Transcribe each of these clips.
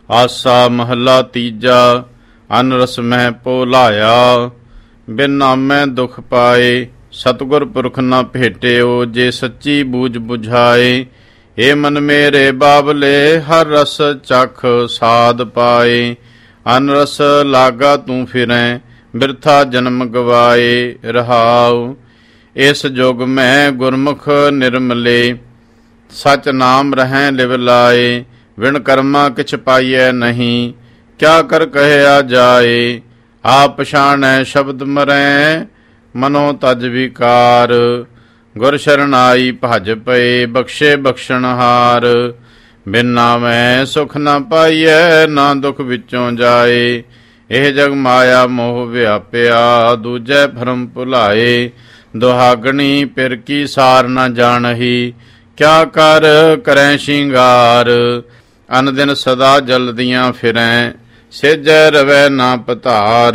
ਆਸਾ ਮਹਲਾ ਤੀਜਾ। ਅਨ ਰਸ ਮਹਿ ਪੋਲਾਇਆ, ਬਿਨ ਨਾਮੈ ਦੁਖ ਪਾਏ। ਸਤਿਗੁਰ ਪੁਰਖ ਨਾ ਭੇਟਿਓ, ਜੇ ਸੱਚੀ ਬੂਝ ਬੁਝਾਏ। ਏ ਮਨ ਮੇਰੇ ਬਾਬਲੇ, ਹਰ ਰਸ ਚਖ ਸਾਧ ਪਾਏ। ਅਨ ਰਸ ਲਾਗਾ ਤੂੰ ਫਿਰੈ, ਬਿਰਥਾ ਜਨਮ ਗਵਾਏ। ਰਹਾਉ ਇਸ ਜੁਗ ਮੈਂ ਗੁਰਮੁਖ ਨਿਰਮਲੇ, ਸਚ ਨਾਮ ਰਹੈ ਲਿਵ ਲਾਏ। ਵਿਣ ਕਰਮਾ ਕਿਛ ਪਾਈਐ ਨਹੀਂ, ਕਿਆ ਕਰ ਕਹਿਆ ਜਾਏ। ਆਪ ਪਛਾਣੈ ਸ਼ਬਦ ਮਰੈ, ਮਨੋ ਤਜ ਵਿਕਾਰ। ਗੁਰ ਸ਼ਰਨਾਈ ਭਜ ਪਏ, ਬਖਸ਼ੇ ਬਖਸ਼ਣਹਾਰ। ਬਿਨ ਨਾਮੈ ਸੁਖ ਨਾ ਪਾਈਐ, ਨਾ ਦੁਖ ਵਿੱਚੋਂ ਜਾਏ। ਇਹ ਜਗ ਮਾਇਆ ਮੋਹ ਵਿਆਪਿਆ, ਦੂਜੈ ਭਰਮ ਭੁਲਾਏ। ਦੁਹਾਗਣੀ ਪਿਰ ਕੀ ਸਾਰ ਨਾ ਜਾਣਹੀ, ਕਿਆ ਕਰ ਕਰੈ ਸ਼ਿੰਗਾਰ। ਅਨ ਦਿਨ ਸਦਾ ਜਲਦੀਆਂ ਫਿਰੈ, ਸੇਜੈ ਰਵੈ ਨਾ ਪਧਾਰ।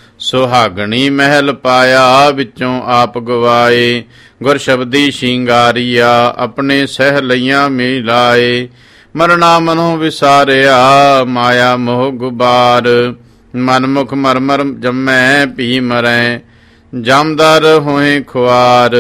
ਸੁਹਾਗਣੀ ਮਹਿਲ ਪਾਇਆ, ਵਿੱਚੋਂ ਆਪ ਗਵਾਏ। ਗੁਰ ਸ਼ਬਦੀ ਸ਼ਿੰਗਾਰੀਆ, ਆਪਣੇ ਸਹਿ ਲਈਆਂ ਮਿਲਾਏ। ਮਰਨਾ ਮਨੋ ਵਿਸਾਰਿਆ, ਮਾਇਆ ਮੋਹ ਗੁਬਾਰ। ਮਨਮੁਖ ਮਰ ਮਰ ਜੰਮੈ, ਭੀ ਮਰੈ, ਜਮਦਰ ਹੋਏ ਖੁਆਰ।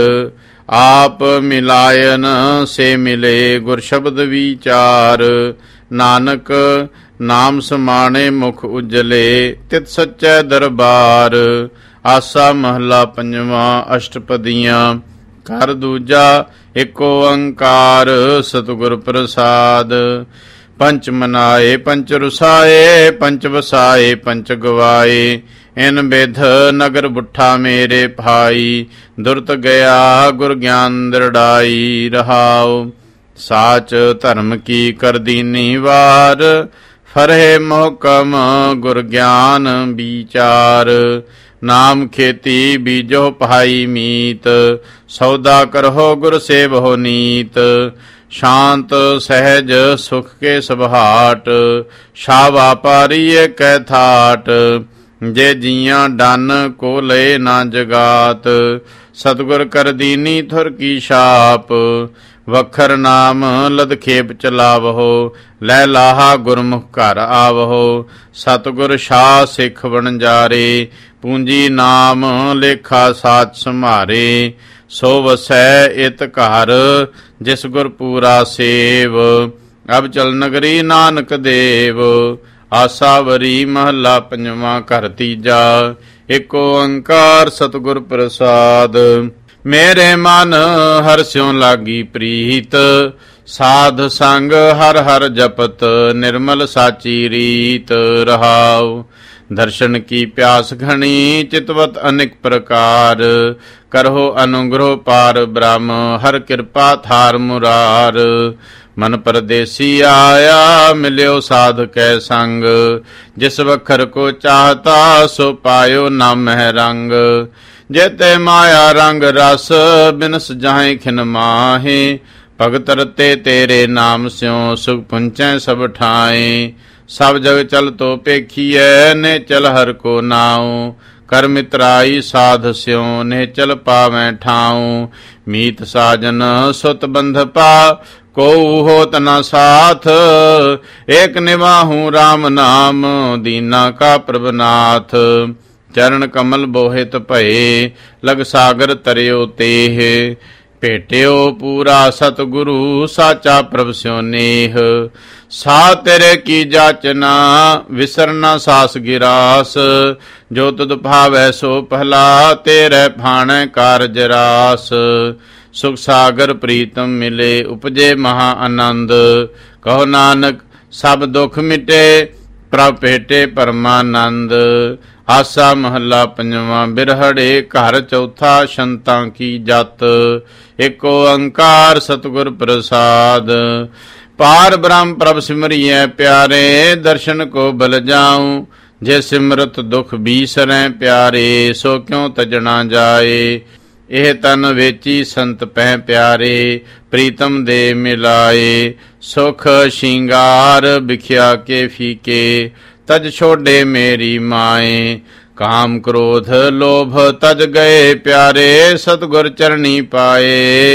ਆਪ ਮਿਲਾਇਨ ਸੇ ਮਿਲੇ, ਗੁਰ ਸ਼ਬਦ ਵਿਚਾਰ। ਨਾਨਕ ਨਾਮ ਸਮਾਣੇ ਮੁਖ ਉਜਲੇ, ਤਿਤ ਸੱਚੈ ਦਰਬਾਰ। ਆਸਾ ਮਹਲਾ ਪੰਜਵਾ। ਅਸ਼ਟਪਦੀਆਂ। ਘਰ ਦੂਜਾ ਏਕ ਓੰਕਾਰ, ਸਤਿਗੁਰ ਪ੍ਰਸਾਦ। ਪੰਚ ਮਨਾਏ ਪੰਚ ਰੁਸਾਏ, ਪੰਚ ਵਸਾਏ ਪੰਚ ਗਵਾਏ। ਇਨ ਬਿਧ ਨਗਰ ਬੁੱਠਾ ਮੇਰੇ ਭਾਈ, ਦੁਰਤ ਗਿਆ ਗੁਰ ਗਿਆਨ ਦ੍ਰਿੜਾਈ। ਰਹਾਉ ਸਾਚ ਧਰਮ ਕੀ ਕਰਦੀਨੀ ਵਾਰ, ਫਰਹਿ ਮੋਹਕਮ ਗੁਰ ਗਿਆਨ ਵਿਚਾਰ। ਨਾਮ ਖੇਤੀ ਬੀਜੋ ਭਾਈ ਮੀਤ, ਸੌਦਾ ਕਰਹੁ ਗੁਰ ਸੇਵਹੁ ਨੀਤ। ਸ਼ਾਂਤ ਸਹਿਜ ਸੁਖ ਕੇ ਸਭਾਟ, ਸ਼ਾ ਵਾਪਾਰੀ ਕੈ ਥਾਟ। ਜੇ ਜੀਆਂ ਡਨ ਕੋ ਲਏ ਨਾ ਜਗਾਤ, ਸਤਿਗੁਰ ਕਰ ਦੀਨੀ ਥੁਰ ਕੀ ਛਾਪ। ਵਖਰ ਨਾਮ ਲਦਖੇਪ ਚਲਾਵਹੁ, ਲੈ ਲਾਹਾ ਗੁਰਮੁਖ ਘਰ ਆਵਹੁ। ਸਤਿਗੁਰ ਸ਼ਾਹ ਸਿੱਖ ਵਣਜਾਰੇ, ਪੂੰਜੀ ਨਾਮ ਲੇਖਾ ਸਾਚ ਸੰਭਾਰੇ। ਸੋ ਵਸੈ ਇਤ ਘਰ, ਜਿਸ ਗੁਰ ਪੂਰਾ ਸੇਵ। ਅਬ ਚਲ ਨਗਰੀ ਨਾਨਕ ਦੇਵ। ਆਸਾਵਰੀ ਮਹਲਾ ਪੰਜਵਾਂ। ਘਰ ਤੀਜਾ। ਏਕ ਓੰਕਾਰ ਸਤਿਗੁਰ ਪ੍ਰਸਾਦ। ਮੇਰੇ ਮਨ ਹਰਿ ਸਿਉ ਲਾਗੀ ਪ੍ਰੀਤ, ਸਾਧ ਸੰਗ ਹਰ ਹਰ ਜਪਤ, ਨਿਰਮਲ ਸਾਚੀ ਰੀਤ। ਰਹਾਉ ਦਰਸ਼ਨ ਕੀ ਪਿਆਸ ਘਣੀ, ਚਿਤਵਤ ਅਨੇਕ ਪ੍ਰਕਾਰ। ਕਰਹੁ ਅਨੁਗ੍ਰਹ ਪਾਰ ਬ੍ਰਹਮ, ਹਰ ਕਿਰਪਾ ਥਾਰ ਮੁਰਾਰ। ਮਨ ਪਰਦੇਸੀ ਆਇਆ, ਮਿਲਿਓ ਸਾਧ ਕੈ ਸੰਗ। ਜਿਸ ਵਖਰ ਕੋ ਚਾਹਤਾ, ਸੋ ਪਾਇਓ ਨਾਮਹਿ ਰੰਗ। ਜੇਤੇ ਮਾਇਆ ਰੰਗ ਰਸ, ਬਿਨਸ ਜਾਹੇ ਖਿਨ ਮਾਹੇ। ਭਗਤ ਰਤੇ ਤੇਰੇ ਨਾਮ ਸਿਉ, ਸੁਖ ਪੁੰਚੈ ਸਭ ਠਾਏ। ਸਭ ਜਗ ਚਲ ਤੋ ਪੇਖੀਐ, ਨੇ ਚਲ ਹਰ ਕੋ ਨਾਉ। ਕਰ ਮਿਤਰਾਈ ਸਾਧ ਸਿਉ, ਨੇ ਚਲ ਪਾਵੈ ਠਾਉ। ਮੀਤ ਸਾਜਨ ਸੁਤ ਬੰਧ ਪਾ, ਕੋ ਹੋਤ ਨ ਸਾਥ। ਏਕ ਨਿਵਾਹੂ ਰਾਮ ਨਾਮ, ਦੀਨਾ ਕਾ ਪ੍ਰਭਨਾਥ। ਚਰਨ ਕਮਲ ਬੋਹਿਤ ਭਏ, ਲਗ ਸਾਗਰ ਤਰਿਓ ਤੇਹ। ਭੇਟਿਓ ਪੂਰਾ ਸਤਿਗੁਰੂ, ਸਾਚਾ ਪ੍ਰਭ ਸਿਉ ਨੇਹ। ਸਾ ਤੇਰੇ ਕੀ ਜਾਚਨਾ, ਵਿਸਰ ਨਾ ਸਾਸ ਗਿਰਾਸ। ਜੋ ਤੁਧ ਭਾਵੈ ਸੋ ਭਲਾ, ਤੇਰੇ ਭਾਣੈ ਕਾਰਜ ਰਾਸ। ਸੁਖ ਸਾਗਰ ਪ੍ਰੀਤਮ ਮਿਲੇ, ਉਪਜੇ ਮਹਾ ਆਨੰਦ। ਕਹੋ ਨਾਨਕ ਸਭ ਦੁਖ ਮਿਟੇ, ਪ੍ਰਭ ਭੇਟੇ ਪਰਮਾਨੰਦ। ਆਸਾ ਮਹੱਲਾ ਪੰਜਵਾਂ। ਬਿਰਹੜੇ ਘਰ ਚੌਥਾ। ਸ਼ੰਤਾਂ ਕੀ ਜਤ, ਏਕ ਓੰਕਾਰ ਸਤਿਗੁਰ ਪ੍ਰਸਾਦ। ਪਾਰ ਬ੍ਰਹਮ ਪ੍ਰਭ ਸਿਮਰਿਐ ਪਿਆਰੇ, ਦਰਸ਼ਨ ਕੋ ਬਲ ਜਾਉ। ਜੇ ਸਿਮਰਤ ਦੁਖ ਬੀਸਰੈ ਪਿਆਰੇ, ਸੋ ਕਿਉ ਤਜਣਾ ਜਾਏ। ਇਹ ਤਨ ਵੇਚੀ ਸੰਤ ਪੈ ਪਿਆਰੇ, ਪ੍ਰੀਤਮ ਦੇ ਮਿਲਾਏ। ਸੁਖ ਸ਼ਿੰਗਾਰ ਬਿਖਿਆ ਕੇ ਫੀਕੇ, ਤਜ ਛੋਡੇ ਮੇਰੀ ਮਾਏ। ਕਾਮ ਕ੍ਰੋਧ ਲੋਭ ਤਜ ਗਏ ਪਿਆਰੇ, ਸਤਿਗੁਰ ਚਰਣੀ ਪਾਏ।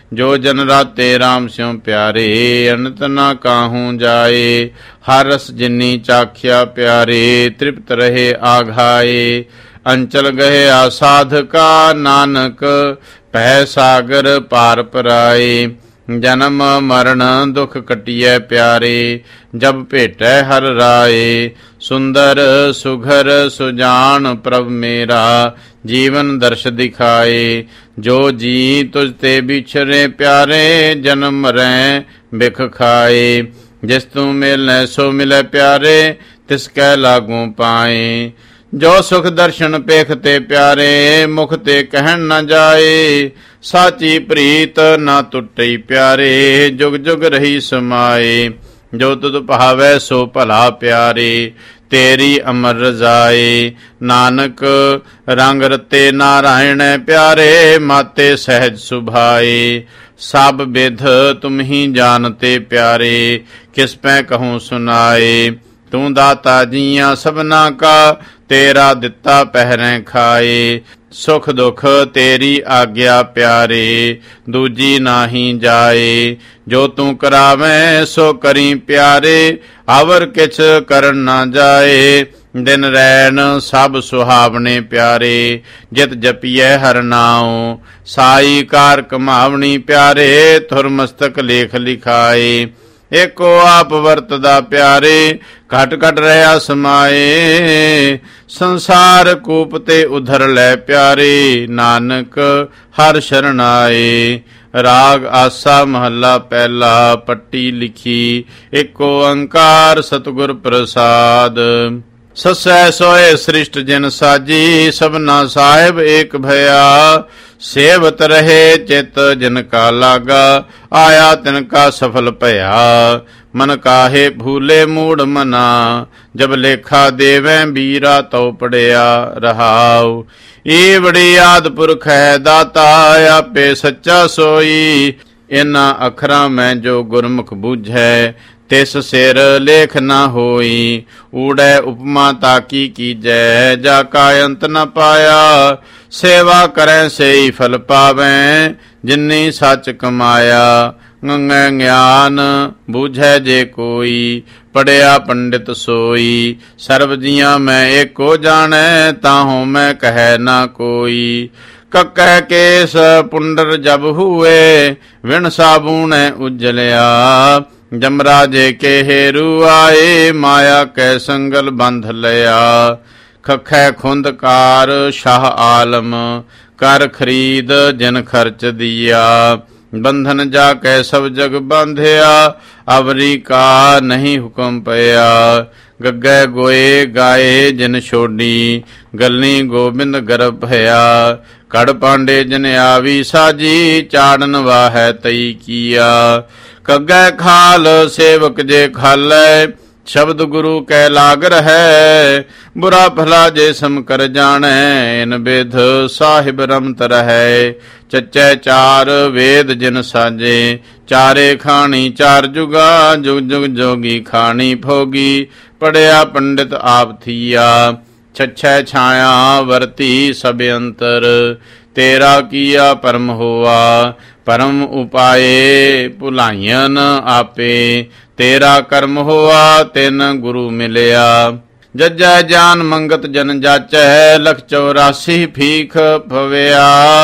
ਜੋ ਜਨ ਰਾਤੇ RAM ਸਿਉ ਪਿਆਰੇ, ਅਨੰਤ ਨਾ ਕਾਹੂ ਜਾਏ। ਹਰ ਰਸ ਜਿਨੀ ਚਾਖਿਆ ਪਿਆਰੇ, ਤ੍ਰਿਪਤ ਰਹੇ ਆਘਾਏ। ਅੰਚਲ ਗਹਿਆ ਸਾਧਕਾ, ਨਾਨਕ ਭੈ ਸਾਗਰ ਪਾਰ ਪਰਾਏ। ਜਨਮ ਮਰਨ ਦੁਖ ਕਟਿਐ ਪਿਆਰੇ, ਜਬ ਭੇਟੈ ਹਰ ਰਾਏ। ਸੁੰਦਰ ਸੁਘਰ ਸੁਜਾਨ ਪ੍ਰਭ ਮੇਰਾ, ਜੀਵਨ ਦਰਸ਼ ਦਿਖਾਏ। ਜੋ ਜੀ ਤੁਝ ਤੇ ਵਿਛਰੇ ਪਿਆਰੇ, ਜਨਮ ਮਰੈ ਬਿਖ ਖਾਏ। ਜਿਸ ਤੂੰ ਮਿਲੈ ਸੋ ਮਿਲੈ ਪਿਆਰੇ, ਤਿਸ ਕੈ ਲਾਗੂ ਪਾਏ। ਜੋ ਸੁਖ ਦਰਸ਼ਨ ਪੇਖ ਤੇ ਪਿਆਰੇ, ਮੁਖ ਤੇ ਕਹਿਣ ਨਾ ਜਾਏ। ਸਾਚੀ ਪ੍ਰੀਤ ਨਾ ਟੁੱਟਈ ਪਿਆਰੇ, ਜੁਗ ਜੁਗ ਰਹੀ ਸਮਾਏ। ਜੋ ਤੁਧ ਭਾਵੈ ਸੋ ਭਲਾ ਪਿਆਰੇ, ਤੇਰੀ ਅਮਰ ਰਜ਼ਾਏ। ਨਾਨਕ ਰੰਗ ਰਤੇ ਨਾਰਾਇਣ ਪਿਆਰੇ, ਮਾਤੇ ਸਹਿਜ ਸੁਭਾਏ। ਸਭ ਬਿਧ ਤੁਮ ਹੀ ਜਾਣਤੇ ਪਿਆਰੇ, ਕਿਸ ਪੈ ਕਹੂੰ ਸੁਨਾਏ। ਤੂੰ ਦਾਤਾ ਜੀਆਂ ਸਭਨਾ ਕਾ, ਤੇਰਾ ਦਿੱਤਾ ਪਹਿਰੈ ਖਾਏ। ਸੁਖ ਦੁਖ ਤੇਰੀ ਆਗਿਆ ਪਿਆਰੇ, ਦੂਜੀ ਨਾਹੀ ਜਾਏ। ਜੋ ਤੂੰ ਕਰਾਵੇਂ ਸੋ ਕਰੀ ਪਿਆਰੇ, ਅਵਰ ਕਿਛ ਕਰਨ ਨਾ ਜਾਏ। ਦਿਨ ਰੈਣ ਸਭ ਸੁਹਾਵਣੇ ਪਿਆਰੇ, ਜਿਤ ਜਪੀਐ ਹਰ ਨਾਉ। ਸਾਈ ਕਾਰ ਕਮਾਵਣੀ ਪਿਆਰੇ, ਥੁਰ ਮਸਤਕ ਲੇਖ ਲਿਖਾਏ। ਏਕੋ ਆਪ ਵਰਤਦਾ ਪਿਆਰੇ, ਘਟ ਘਟ ਰਹਾ ਸਮਾਏ। ਸੰਸਾਰ ਕੂਪ ਤੇ ਉਧਰ ਲੈ ਪਿਆਰੇ, ਨਾਨਕ ਹਰ ਸ਼ਰਨ ਆਏ। ਰਾਗ ਆਸਾ ਮਹੱਲਾ ਪਹਿਲਾ, ਪੱਟੀ ਲਿਖੀ। ਏਕ ਓੰਕਾਰ ਸਤਿਗੁਰ ਪ੍ਰਸਾਦ। ਸਸੈ ਸੋਏ ਸ੍ਰਿਸ਼ਟ ਜਿਨ ਸਾਜੀ, ਸਭਨਾ ਸਾਹਿਬ ਏਕ ਭਇਆ। ਸੇਵਤ ਰਹੇ ਚਿਤ ਜਿਨ ਕਾ ਲਾਗਾ, ਆਇਆ ਤਿਨ ਕਾ ਸਫਲ ਭਇਆ। ਮਨ ਕਾਹੇ ਭੂਲੇ ਮੂੜ ਮਨਾ, ਜਬ ਲੇਖਾ ਦੇਵੈ ਬੀਰਾ ਤਉ ਪੜਿਆ ਰਹਾਉ। ਏ ਵਡਿਆਦ ਪੁਰਖ ਹੈ ਦਾਤਾ, ਆਪੇ ਸੱਚਾ ਸੋਈ। ਇਨ੍ਹਾਂ ਅੱਖਰਾਂ ਮੈਂ ਜੋ ਗੁਰਮੁਖ ਬੂਝੈ, ਤਿਸ ਸਿਰ ਲੇਖ ਨਾ ਹੋਈ। ਊੜੈ ਉਪਮਾ ਤਾਕੀ ਕੀਜੈ, ਜਾ ਕਾ ਅੰਤ ਨ ਪਾਇਆ। ਸੇਵਾ ਕਰੈ ਸੇਈ ਫਲ ਪਾਵੈ, ਜਿਨੀ ਸੱਚ ਕਮਾਇਆ। ਗੰਗੈ ਗਿਆਨ ਬੂਝੈ ਜੇ ਕੋਈ, ਪੜਿਆ ਪੰਡਿਤ ਸੋਈ। ਸਰਬ ਜੀਆਂ ਮੈਂ ਏਕੋ ਜਾਣੈ, ਤਾਹੂ ਮੈਂ ਕਹਿ ਨਾ ਕੋਈ। ਕਕੈ ਕੇਸ ਪੁੰਡਰ ਜਬ ਹੂਏ, ਵਿਣ ਸਾਬੂਣੈ ਉਜਲਿਆ। ਜਮਰਾਜੇ ਕੇ ਹੇਰੂ ਆਏ, ਮਾਇਆ ਕੈ ਸੰਗਲ ਬੰਧ ਲਿਆ। ਖਖੈ ਖੁੰਦਕਾਰ ਸ਼ਾਹ ਆਲਮ, ਕਰ ਖਰੀਦ ਜਿਨ ਖਰਚ ਦੀਆ। ਬੰਧਨ ਜਾ ਕੇ ਸਭ ਜਗ ਬਾਂਧਿਆ, ਅਵਰੀ ਕਾ ਨਹੀਂ ਹੁਕਮ ਪਿਆ। ਗੱਗੇ ਗੋਏ ਗਾਏ ਜਿਨ ਛੋਡੀ, ਗੱਲੀ ਗੋਬਿੰਦ ਗਰਭ ਭਇਆ। ਕੜ ਪਾਂਡੇ ਜਿਨ ਆਵੀ ਸਾਜੀ, ਚਾੜਨ ਵਾਹੈ ਤਈ ਕੀਆ। ਕੱਗੈ ਖਾਲ ਸੇਵਕ ਜੇ ਖਾਲੈ, ਸ਼ਬਦ ਗੁਰੂ ਕੈ ਲਾਗ ਰਹੈ। ਬੁਰਾ ਭਲਾ ਜੇ ਸਮ ਕਰ ਜਾਣੈ, ਇਨ ਬਿਧ ਸਾਹਿਬ ਰਮਤ ਰਹੈ। ਚੱਚੈ ਚਾਰ ਵੇਦ ਜਿਨ ਸਾਜੇ, ਚਾਰੇ ਖਾਣੀ ਚਾਰ ਜੁਗਾ। ਜੁਗ ਜੁਗ ਜੋਗੀ ਖਾਣੀ ਭੋਗੀ, ਪੜਿਆ ਪੰਡਿਤ ਆਪ ਥੀਆ। ਛਛੈ ਛਾਇਆ ਵਰਤੀ ਸਭ ਅੰਤਰ, ਤੇਰਾ ਕੀਆ ਪਰਮ ਹੋਆ। ਪਰਮ ਉਪਾਏ ਭੁਲਾਈਆਂ ਆਪੇ, ਤੇਰਾ ਕਰਮ ਹੋਆ ਤਿਨ ਗੁਰੂ ਮਿਲਿਆ। ਜਜੈ ਜਾਨ ਮੰਗਤ ਜਨ ਜਾਚੈ, ਲਖ 84 ਭੀਖ ਭਵਿਆ।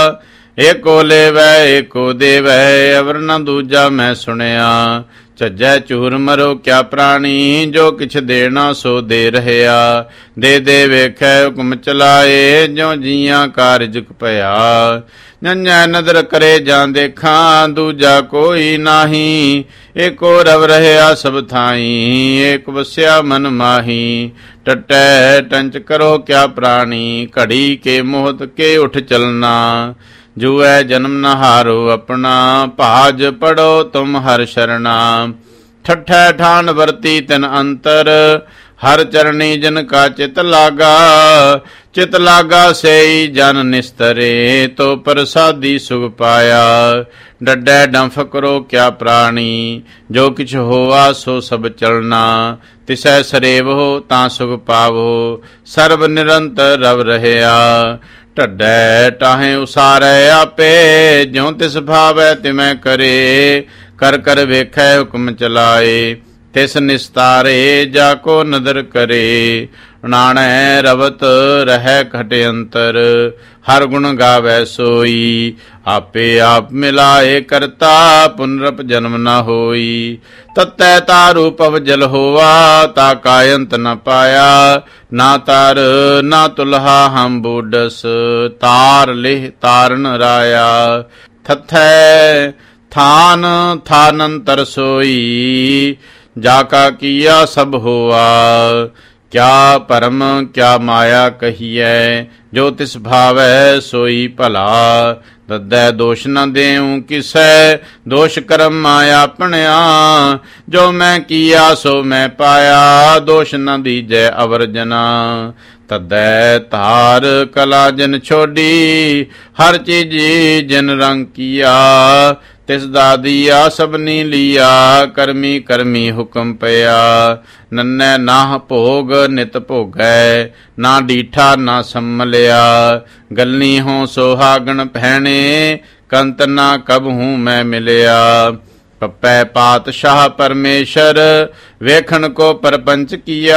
ਏਕੋ ਲੇਵੈ ਏਕੋ ਦੇਵੈ, ਅਵਰ ਨ ਦੂਜਾ ਮੈਂ ਸੁਣਿਆ। ਝੱਜੈ ਝੂਰ ਮਰੋ ਕਿਆ ਪ੍ਰਾਣੀ, ਜੋ ਕਿਛ ਦੇਣਾ ਸੋ ਦੇ ਰਹਿਆ। ਦੇ ਦੇ ਵੇਖੈ ਹੁਕਮ ਚਲਾਏ, ਜਿਉ ਜੀਆਂ ਕਾਰਜ ਭਇਆ। ਜੰਜੈ ਨਦਰ ਕਰੇ ਜਾਂ ਦੇਖਾਂ, ਦੂਜਾ ਕੋਈ ਨਾਹੀ। ਏਕੋ ਰਵ ਰਹਿਆ ਸਭ ਥਾਈ, ਏਕ ਵਸਿਆ ਮਨ ਮਾਹੀ। ਟਟੈ ਟੰਚ ਕਰੋ ਕਿਆ ਪ੍ਰਾਣੀ, ਘੜੀ ਕੇ ਮੋਹਤ ਕੇ ਉਠ ਚਲਨਾ। ਜੂਐ ਜਨਮ ਨ ਹਾਰੋ ਆਪਣਾ, ਭਾਜ ਪੜੋ ਤੁਮ ਹਰ ਸ਼ਰਣਾ। ਠੱਠੈ ਠਾਨ ਵਰਤੀ ਤਿਨ ਅੰਤਰ, ਹਰ ਚਰਣੀ ਜਨ ਕਾ ਚਿਤ ਲਾਗਾ। ਚਿਤ ਲਾਗਾ ਸੇਈ ਜਨ ਨਿਸਤਰੇ, ਤੋ ਪ੍ਰਸਾਦੀ ਸੁਖ ਪਾਇਆ। ਡੱਡੈ ਡੰਫ ਕਰੋ ਕਿਆ ਪ੍ਰਾਣੀ, ਜੋ ਕਿਛ ਹੋਆ ਸੋ ਸਭ ਚਲਣਾ। ਤਿਸੈ ਸਰੇਵੋ ਤਾਂ ਸੁਖ ਪਾਵੋ, ਸਰਬ ਨਿਰੰਤਰ ਰਵ ਰਹਿਆ। ਢੱਡੈ ਟਾਹੇ ਉਸਾਰੈ ਆਪੇ, ਜਿਉ ਤਿਸ ਭਾਵੈ ਤਿਮੈ ਕਰੇ। ਕਰ ਕਰ ਵੇਖੈ ਹੁਕਮ ਚਲਾਏ, ਤਿਸ ਨਿਸਤਾਰੇ ਜਾ ਕੋ ਨਦਰ ਕਰੇ। ਨਾਣੈ ਰਵਤ ਰਹਿ ਘਟ ਅੰਤਰ, ਹਰ ਗੁਣ ਗਾਵੈ ਸੋਈ। ਆਪੇ ਆਪ ਮਿਲਾਏ ਕਰਤਾ, ਪੁਨਰਪ ਜਨਮ ਨ ਹੋਈ। ਤਤੈ ਤਾਰੂ ਪਵ ਜਲ ਹੋਆ, ਤਾ ਕਾ ਅੰਤ ਨ ਪਾਇਆ। ਨਾ ਤਰ ਨਾ ਤੁਲਹਾ ਹਮ ਬੂਡਸ, ਤਾਰ ਲਿਹ ਤਾਰਨ ਰਾਇਆ। ਥਥੈ ਥਾਨ ਥਾਨੰਤਰ ਸੋਈ, ਜਾ ਕਾ ਕੀਆ ਸਭ ਹੋਆ। ਕਿਆ ਭਰਮ ਕਿਆ ਮਾਇਆ ਕਹੀਐ, ਜੋ ਤਿਸ ਭਾਵੈ ਸੋਈ ਭਲਾ। ਦੱਦੈ ਦੋਸ਼ ਨ ਦੇਉ ਕਿਸੈ, ਦੋਸ਼ ਕਰਮ ਮਾਇਆ ਆਪਣਿਆ। ਜੋ ਮੈਂ ਕੀਆ ਸੋ ਮੈਂ ਪਾਇਆ, ਦੋਸ਼ ਨ ਦੀਜੈ ਅਵਰਜਨਾ। ਤਦੈ ਧਾਰ ਕਲਾ ਜਿਨ ਛੋਡੀ, ਹਰ ਚੀਜੀ ਜਿਨ ਰੰਗ ਕੀਆ। ਤਿਸ ਦਾ ਦੀਆ ਸਭਨੀ ਲੀਆ, ਕਰਮੀ ਕਰਮੀ ਹੁਕਮ ਪਿਆ। ਨੰਨੈ ਨਾਹ ਭੋਗ ਨਿਤ ਭੋਗੈ, ਨਾ ਡੀਠਾ ਨਾ ਸੰਮਲਿਆ। ਗੱਲੀ ਹੋਂ ਸੁਹਾਗਣ ਭੈਣੇ, ਕੰਤ ਨਾ ਕਬਹੂ ਮੈਂ ਮਿਲਿਆ। ਪਪੈ ਪਾਤਸ਼ਾਹ ਪਰਮੇਸ਼ਰ, ਵੇਖਣ ਕੋ ਪਰਪੰਚ ਕੀਆ।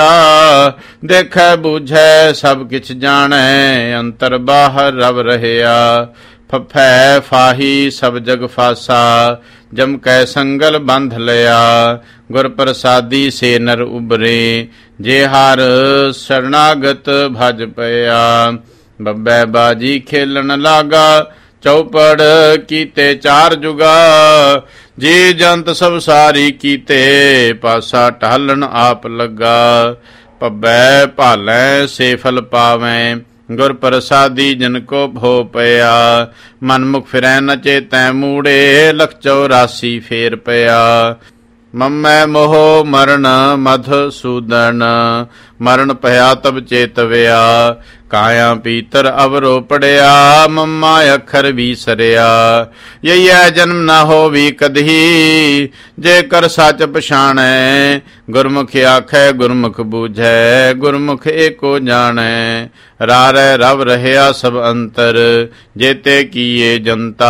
ਦੇਖੈ ਬੂਝੈ ਸਭ ਕਿਛ ਜਾਣੈ, ਅੰਤਰ ਬਾਹਰ ਰਵ ਰਹਿਆ। ਫਫੈ ਫਾਹੀ ਸਭ ਜਗ ਫਾਸਾ, ਜਮ ਕੈ ਸੰਗਲ ਬੰਧ ਲਿਆ। ਗੁਰ ਪ੍ਰਸਾਦੀ ਸੇ ਨਰ ਉਬਰੇ, ਜੇ ਹਰ ਸ਼ਰਨਾਗਤ ਭਜ ਪਿਆ। ਬੱਬੈ ਬਾਜੀ ਖੇਲਣ ਲਾਗਾ, ਚੌਪੜ ਕੀਤੇ ਚਾਰ ਜੁਗਾ। ਜੀ ਜੰਤ ਸਭ ਸਾਰੀ ਕੀਤੇ, ਪਾਸਾ ਟਹਲਣ ਆਪ ਲੱਗਾ। ਪੱਬੈ ਭਾਲੈ ਸੇ ਫਲ ਪਾਵੈ, ਗੁਰ ਪ੍ਰਸਾਦੀ ਜਿਨ ਕੋ ਭੋ ਪਿਆ। ਮਨ ਮੁਖ ਫਿਰੈ ਨ ਚੇਤੈ ਮੂੜੇ, ਲਖ 84 ਫੇਰ ਪਿਆ। ਮਮੈ ਮੋਹ ਮਰਨ ਮਧ ਸੂਦਨ, ਮਰਨ ਭਇਆ ਤਬ ਚੇਤਵਿਆ। ਕਾਇਆ ਪੀਤਰ ਅਵਰੋ ਪੜਿਆ, ਮਮਾ ਅੱਖਰ ਵੀਸਰਿਆ। ਯਈਐ ਜਨਮ ਨਾ ਹੋਵੀ ਕਦਹੀ, ਜੇ ਕਰ ਸੱਚ ਪਛਾਣੈ। ਗੁਰਮੁਖ ਆਖੈ ਗੁਰਮੁਖ ਬੂਝੈ, ਗੁਰਮੁਖ ਏਕੋ ਜਾਣੈ। ਰਾਰੈ ਰਵ ਰਹਿਆ ਸਭ ਅੰਤਰ, ਜੇਤੇ ਕੀਏ ਜਨਤਾ।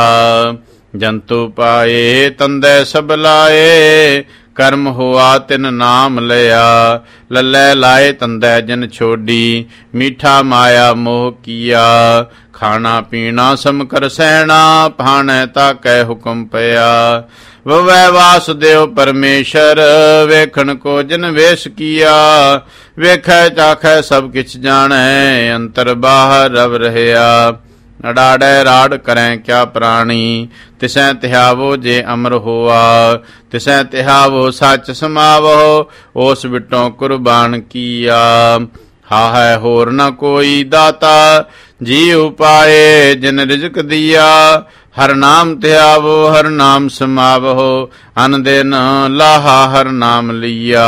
ਜੰਤੂ ਪਾਏ ਤੰਦੈ ਸਭ ਲਾਏ, ਕਰਮ ਹੋਆ ਤਿਨ ਨਾਮ ਲਿਆ। ਲੱਲੇ ਲਾਏ ਤੰਦੈ ਜਨ ਛੋਡੀ, ਮੀਠਾ ਮਾਇਆ ਮੋਹ ਕੀਆ। ਖਾਣਾ ਪੀਣਾ ਸਮ ਕਰ ਸਹਿਣਾ, ਭਾਣੈ ਤਾ ਕੈ ਹੁਕਮ ਪਿਆ। ਵਵੈ ਵਾਸੁਦੇਵ ਪਰਮੇਸ਼ਰ, ਵੇਖਣ ਕੋ ਜਿਨ ਵੇਸ਼ ਕੀਆ। ਵੇਖੈ ਚਾਖੈ ਸਭ ਕਿਛ ਜਾਣੈ, ਅੰਤਰ ਬਾਹਰ ਰਵ ਰਹਿਆ। ਅਡਾੜੈ ਰਾੜ ਕਰੈ ਕਿਆ ਪ੍ਰਾਣੀ, ਤਿਸੈ ਤਿਹਾਵੋ ਜੇ ਅਮਰ ਹੋਆ। ਤਿਸੈ ਤਿਹਾਵੋ ਸੱਚ ਸਮਾਵੋ, ਉਸ ਵਿਟੋਂ ਕੁਰਬਾਨ ਕੀਆ। ਹਾਹੈ ਹੋਰ ਨ ਕੋਈ ਦਾਤਾ, ਜੀ ਉਪਾਏ ਜਿਨ ਰਿਜ਼ਕ ਦੀਆ। ਹਰ ਨਾਮ ਧਿਆਵੋ ਹਰ ਨਾਮ ਸਮਾਵੋ, ਅਨ ਦਿਨ ਲਾਹਾ ਹਰ ਨਾਮ ਲੀਆ।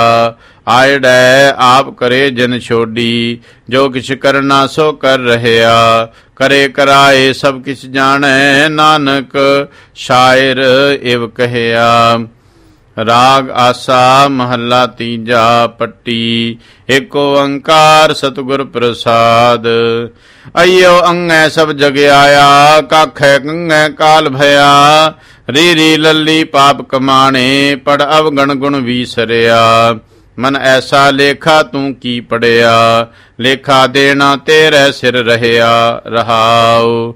ਆਇੜੈ ਆਪ ਕਰੇ ਜਨ ਛੋਡੀ, ਜੋ ਕਿਛ ਕਰਨਾ ਸੋ ਕਰ ਰਹਿਆ। ਕਰੇ ਕਰਾਏ ਸਭ ਕਿਛ ਜਾਣੈ, ਨਾਨਕ ਸ਼ਾਇਰ ਇਵ ਕਹਿਆ। ਰਾਗ ਆਸਾ ਮਹੱਲਾ ਤੀਜਾ ਪੱਟੀ। ਏਕ ਓੰਕਾਰ ਸਤਿਗੁਰ ਪ੍ਰਸਾਦ। ਅਈਓ ਅੰਗੈ ਸਭ ਜਗ ਆਇਆ, ਕਾਖੈ ਕੰਗੈ ਕਾਲ ਭਇਆ। ਰੀ ਰੀ ਲੱਲੀ ਪਾਪ ਕਮਾਣੇ, ਪੜ ਅਵਗਣ ਗੁਣ ਵੀਸਰਿਆ। ਮਨ ਐਸਾ ਲੇਖਾ ਤੂੰ ਕੀ ਪੜਿਆ, ਲੇਖਾ ਦੇਣਾ ਤੇਰੇ ਸਿਰ ਰਹਿਆ। ਰਹਾਉ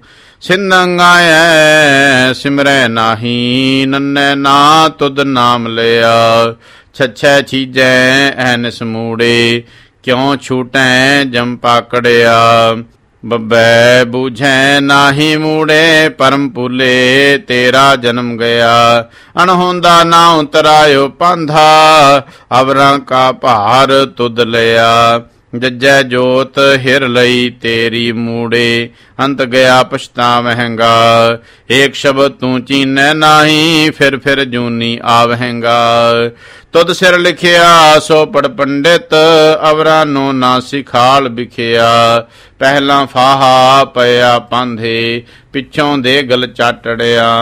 ਸਿੰਦੰਗਾਇ ਸਿਮਰੈ ਨਾਹੀ, ਨੰਨੈ ਨਾ ਤੁਧ ਨਾਮ ਲਿਆ। ਛਛੈ ਛੀਜੈ ਐਨਿਸ ਮੂੜੇ, ਕਿਉ ਛੂਟੈ ਜਮ ਪਾਕੜਿਆ। ਬੱਬੈ ਬੂਝੈ ਨਾਹੀ ਮੂੜੇ, ਪਰਮ ਭੁਲੇ ਤੇਰਾ ਜਨਮ ਗਿਆ। ਅਣਹੋਂਦਾ ਨਾ ਉਤਰਾਇਓ ਪਾਂਧਾ, ਅਵਰਾਂ ਕਾ ਭਾਰ ਤੁਧ ਲਿਆ। ਜਜੈ ਜੋਤ ਹਿਰ ਲਈ ਤੇਰੀ ਮੂੜੇ, ਅੰਤ ਗਿਆ ਪਛਤਾਵਹਿੰਗਾ। ਏਕ ਸ਼ਬਦ ਤੂੰ ਚੀਨੈ ਨਾਹੀ, ਫਿਰ ਫਿਰ ਜੂਨੀ ਆਵਹਿੰਗਾ। ਤੁਧ ਸਿਰ ਲਿਖਿਆ ਸੋ ਪੜ ਪੰਡਿਤ, ਅਵਰਾਂ ਨੂੰ ਨਾ ਸਿਖਾਲ ਬਿਖਿਆ। ਪਹਿਲਾਂ ਫਾਹਾ ਪਿਆ ਪਾਂਧੇ, ਪਿੱਛੋਂ ਦੇ ਗਲ ਚਾਟੜਿਆ।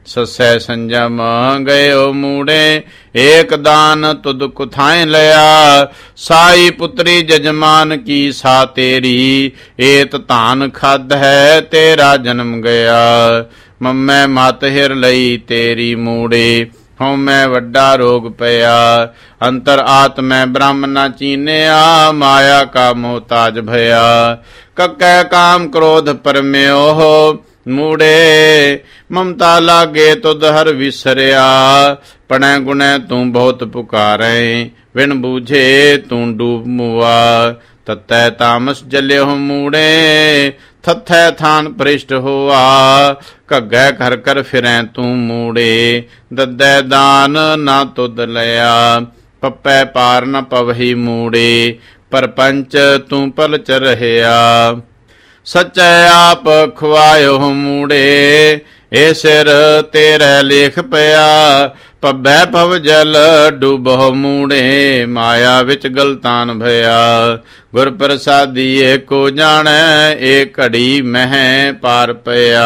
ਸਸੈ ਸੰਜਮ ਗਇਓ ਮੂੜੇ, ਏਕ ਦਾਨ ਤੁਧ ਕੁਥਾਏ ਲਿਆ। ਸਾਈ ਪੁੱਤਰੀ ਜਜਮਾਨ ਕੀ ਸਾ ਤੇਰੀ, ਏਤ ਧਾਨ ਖਾਦ ਹੈ ਤੇਰਾ ਜਨਮ ਗਿਆ। ਮਮੈ ਮਤ ਹਿਰ ਲਈ ਤੇਰੀ ਮੂੜੇ, ਹਉਮੈ ਵੱਡਾ ਰੋਗ ਪਿਆ। ਅੰਤਰ ਆਤਮੈ ਬ੍ਰਹਮ ਨਾ ਚੀਨਿਆ, ਮਾਇਆ ਕਾ ਮੋਹਤਾਜ ਭਇਆ। ਕਕੈ ਕਾਮ ਕ੍ਰੋਧ ਪਰਮਿਓ, ਮੂੜੇ ਮਮਤਾ ਲਾਗੇ ਤੁਧ ਹਰ ਵਿਸਰਿਆ। ਪਣੈ ਗੁਣੈ ਤੂੰ ਬਹੁਤ ਪੁਕਾਰੈ, ਵਿਣ ਬੂਝੇ ਤੂੰ ਡੂਬ ਮੁਆ। ਤਤੈ ਤਾਮਸ ਜਲਿਓ ਮੂੜੇ, ਥਥੈ ਥਾਨ ਪ੍ਰਿਸ਼ਟ ਹੋਆ। ਘੱਗੈ ਘਰ ਕਰ ਫਿਰੈ ਤੂੰ ਮੂੜੇ, ਦੱਦੈ ਦਾਨ ਨਾ ਤੁਧ ਲਿਆ। ਪੱਪੈ ਪਾਰ ਨ ਪਵਹੀ ਮੂੜੇ, ਪਰਪੰਚ ਤੂੰ ਪਲਚ ਰਹਿਆ। ਸੱਚੈ ਆਪ ਖੁਆਇਓ ਮੂੜੇ, ਏ ਸਿਰ ਤੇਰੇ ਲੇਖ ਪਿਆ। ਪੱਬੈ ਭਵ ਜਲ ਡੁਬੋ ਮੂੜੇ, ਮਾਇਆ ਵਿੱਚ ਗਲਤਾਨ ਭਇਆ। ਗੁਰ ਪ੍ਰਸਾਦੀ ਏਕੋ ਜਾਣੈ, ਏ ਘੜੀ ਮਹਿ ਪਾਰ ਪਿਆ।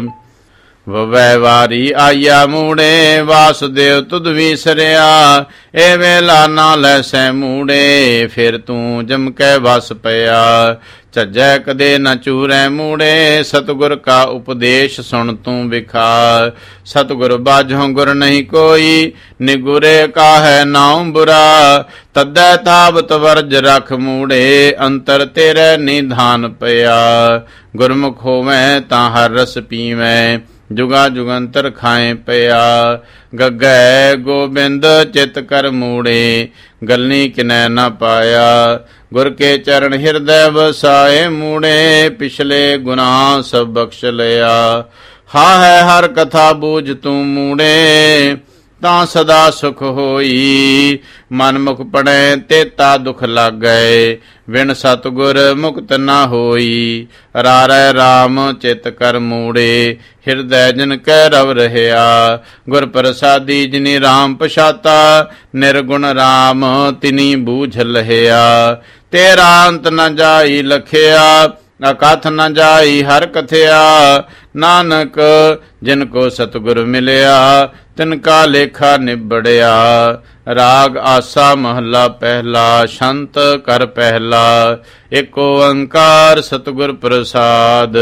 ਵਵੈ ਵਾਰੀ ਆਇਆ ਮੂੜੇ, ਵਾਸੁਦੇਵ ਤੁਧ ਵਿਸਰਿਆ। ਏ ਵੇਲਾ ਨਾ ਲੈਸੈ ਮੂੜੇ, ਫਿਰ ਤੂੰ ਜਮ ਕੇ ਵਸ ਪਿਆ। ਝੱਜੈ ਕਦੇ ਨ ਚੂਰੈ ਮੂੜੇ, ਸਤਿਗੁਰ ਕਾ ਉਪਦੇਸ਼ ਸੁਣ ਤੂੰ ਵਿਖਾ। ਸਤਿਗੁਰ ਬਾਝੋਂ ਗੁਰ ਨਹੀਂ ਕੋਈ, ਨਿਗੁਰੇ ਕਾਹੈ ਨਾਉ ਬੁਰਾ। ਤਦੈ ਤਾਬਤ ਵਰਜ ਰਖ ਮੂੜੇ, ਅੰਤਰ ਤੇਰੇ ਨਿਧਾਨ ਪਿਆ। ਗੁਰਮੁਖ ਹੋਵੈ ਤਾਂ ਹਰ ਰਸ ਪੀਵੈ, ਜੁਗਾ ਜੁਗੰਤਰ ਖਾਏ ਪਿਆ। ਗੱਗੈ ਗੋਬਿੰਦ ਚਿਤ ਕਰ ਮੂੜੇ, ਗਲਨੀ ਕਿਨੈ ਨ ਪਾਇਆ। ਗੁਰ ਕੇ ਚਰਨ ਹਿਰਦੈ ਵਸਾਏ ਮੂੜੇ, ਪਿਛਲੇ ਗੁਨਾਹ ਸਭ ਬਖਸ਼ ਲਿਆ। ਹਾ ਹੈ ਹਰ ਕਥਾ ਬੂਝ ਤੂੰ ਮੂੜੇ, ਤਾਂ ਸਦਾ ਸੁਖ ਹੋਈ। ਮਨ ਮੁਖ ਪੜੈ ਤੇਤਾ ਦੁਖ ਲਾਗੈ, ਵਿਣ ਸਤਿਗੁਰ ਮੁਕਤ ਨਾ ਹੋਈ। ਰਾਰੈ ਰਾਮ ਚਿਤ ਕਰ ਮੂੜੇ, ਹਿਰਦੈ ਜਨ ਕੈ ਰਵ ਰਹਿਆ। ਗੁਰ ਪ੍ਰਸਾਦੀ ਜਿਨੀ ਰਾਮ ਪਛਾਤਾ, ਨਿਰਗੁਣ ਰਾਮ ਤਿਨੀ ਬੂਝ ਲਹਿਆ। ਤੇਰਾ ਅੰਤ ਨ ਜਾਈ ਲਖਿਆ, ਅਕਥ ਨ ਜਾਈ ਹਰ ਕਥਿਆ। ਨਾਨਕ ਜਿਨ ਕੋ ਸਤਿਗੁਰ ਮਿਲਿਆ, ਤਿਨ ਕਾ ਲੇਖਾ ਨਿਬੜਿਆ। ਰਾਗ ਆਸਾ ਮਹੱਲਾ ਪਹਿਲਾ, ਸ਼ੰਤ ਕਰ ਪਹਿਲਾ। ਏਕ ਓੰਕਾਰ ਸਤਿਗੁਰ ਪ੍ਰਸਾਦ।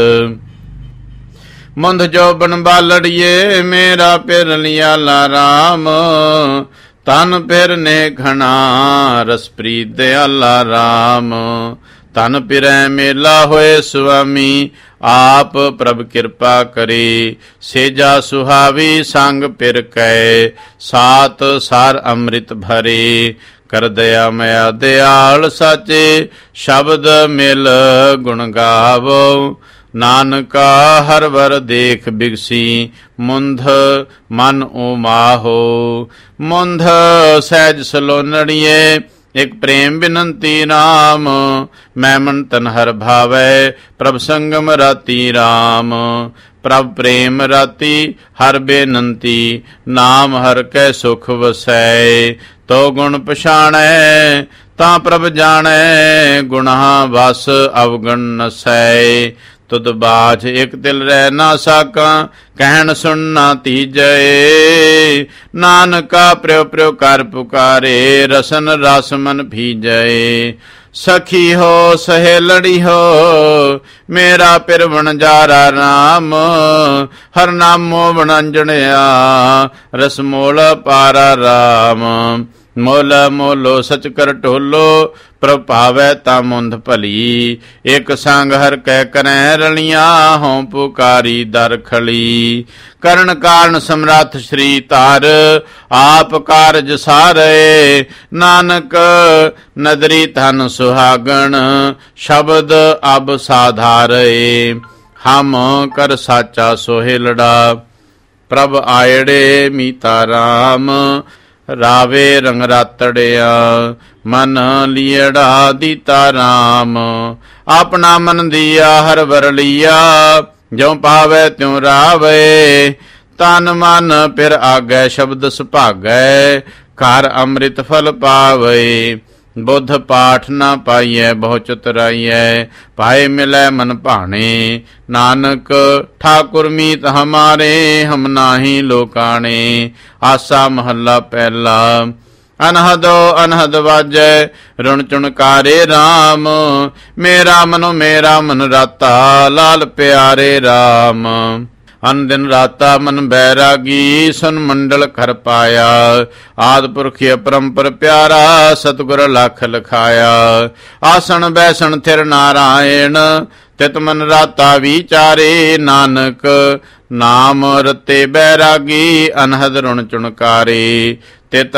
ਮੁੰਧ ਜੋ ਬਨ ਬਾਲੜੀਏ, ਮੇਰਾ ਪਿਰ ਲਿਆਲਾ ਰਾਮ। ਤਨ ਪਿਰ ਨੇ ਘਣਾ, ਰਸ ਪ੍ਰੀਤ ਦਿਆਲਾ ਰਾਮ। ਤਨ ਪਿਰੈ ਮੇਲਾ ਹੋਏ ਸੁਆਮੀ, ਆਪ ਪ੍ਰਭ ਕਿਰਪਾ ਕਰੇ। ਸੇਜਾ ਸੁਹਾਵੀ ਸੰਗ ਪਿਰ ਕੈ, ਸਾਤ ਸਾਰ ਅੰਮ੍ਰਿਤ ਭਰੇ। ਕਰ ਦਇਆ ਮਇਆ ਦਿਆਲ ਸਾਚੇ, ਸ਼ਬਦ ਮਿਲ ਗੁਣ ਗਾਵੋ। ਨਾਨਕਾ ਹਰ ਵਰ ਦੇਖ ਬਿਗਸੀ, ਮੁੰਧ ਮਨ ਓ ਮਾਹੋ। ਮੁੰਧ ਸਹਿਜ ਸਲੋਨੜੀਏ, ਇਕ ਪ੍ਰੇਮ ਬਿਨੰਤੀ ਰਾਮ। ਮੈਂ ਮਨ ਤਨ ਹਰ ਭਾਵੈ, ਪ੍ਰਭ ਸੰਗਮ ਰਾਤੀ ਰਾਮ। ਪ੍ਰਭ ਪ੍ਰੇਮ ਰਾਤੀ ਹਰ ਬੇਨੰਤੀ, ਨਾਮ ਹਰ ਕੈ ਸੁਖ ਵਸੈ। ਤੋ ਗੁਣ ਪਛਾਣੈ ਤਾਂ ਪ੍ਰਭ ਜਾਣੈ, ਗੁਣਾਂ ਵਸ ਅਵਗਣ ਨਸੈ। ਤੁਧ ਬਾਝ ਇਕ ਦਿਲ ਰਹਿ ਨਾ ਸਾਕਾਂ, ਕਹਿਣ ਸੁਣ ਨਾ ਤੀਜੈ। ਨਾਨਕਾ ਪ੍ਰਿਉ ਪ੍ਰਿਉ ਕਰ ਪੁਕਾਰੇ, ਰਸਨ ਰਸ ਮਨ ਭੀਜੈ। ਸਖੀ ਹੋ ਸਹੇਲੜੀ ਹੋ, ਮੇਰਾ ਪਿਰ ਵਣਜਾਰਾ ਰਾਮ। ਹਰ ਨਾਮੋ ਵਣੰਜਣਿਆ, ਰਸ ਮੋਲ ਪਾਰਾ ਰਾਮ। ਮੋਲ ਮੋਲੋ ਸਚ ਕਰ ਢੋਲੋ, ਪ੍ਰਭ ਭਾਵੈ ਤਾਂ ਮੁੰਧ ਭਲੀ। ਇਕ ਸੰਗ ਹਰ ਕੈ ਕਰੈ ਰਲੀਆਂ, ਹੋਂ ਪੁਕਾਰੀ ਦਰ ਖਲੀ। ਕਰਨ ਕਾਰਨ ਸਮਰੱਥ ਸ੍ਰੀ ਧਰ, ਆਪ ਕਾਰਜ ਸਾਰੇ। ਨਾਨਕ ਨਦਰੀ ਧਨ ਸੁਹਾਗਣ, ਸ਼ਬਦ ਅਬ ਸਾਧਾਰੇ। ਹਮ ਕਰ ਸਾਚਾ ਸੋਹਿਲੜਾ, ਪ੍ਰਭ ਆਇੜੇ ਮੀਤਾ ਰਾਮ। ਰਾਵੇ ਰੰਗ ਰਾਤੜਿਆ, ਮਨ ਲੀੜਾ ਦੀਤਾ ਰਾਮ। ਆਪਣਾ ਮਨ ਦੀਆ ਹਰ ਵਰ ਲੀਆ, ਜਿਉ ਪਾਵੈ ਤਿਉ ਰਾਵੇ। ਤਨ ਮਨ ਫਿਰ ਆਗੈ, ਸ਼ਬਦ ਸੁਭਾਗੈ। ਘਰ ਅੰਮ੍ਰਿਤ ਫਲ ਪਾਵੇ। ਬੁੱਧ ਪਾਠ ਨਾ ਪਾਈਐ ਬਹੁ ਚਤੁਰਾਈਐ। ਪਾਏ ਮਿਲੈ ਮਨ ਭਾਣੇ ਨਾਨਕ ਠਾਕੁਰ ਮੀਤ ਹਮਾਰੇ ਹਮ ਨਾਹੀ ਲੋਕਾਣੇ। ਆਸਾ ਮਹੱਲਾ ਪਹਿਲਾ। ਅਨਹਦੋ ਅਨਹਦ ਵਾਜੈ ਰੁਣ ਚੁਣਕਾਰੇ ਰਾਮ। ਮੇਰਾ ਮਨ ਰਾਤਾ ਲਾਲ ਪਿਆਰੇ ਰਾਮ। ਅਨ ਦਿਨ ਰਾਤਾ ਮਨ ਬੈਰਾਗੀ ਸੁਨ ਮੰਡਲ ਕਰ ਪਾਇਆ। ਆਦ ਪੁਰਖ ਅਪਰੰਪਰ ਪਿਆਰਾ ਸਤਿਗੁਰ ਲਖ ਲਖਾਇਆ। ਆਸਣ ਬੈਸਣ ਥਿਰ ਨਾਰਾਇਣ ਤਿਤ ਮਨ ਰਾਤਾ ਵਿਚਾਰੇ। ਨਾਨਕ ਨਾਮ ਰਤੇ ਬੈਰਾਗੀ ਅਨਹਦ ਰੁਣ ਚੁਣਕਾਰੇ। ਤਿਤ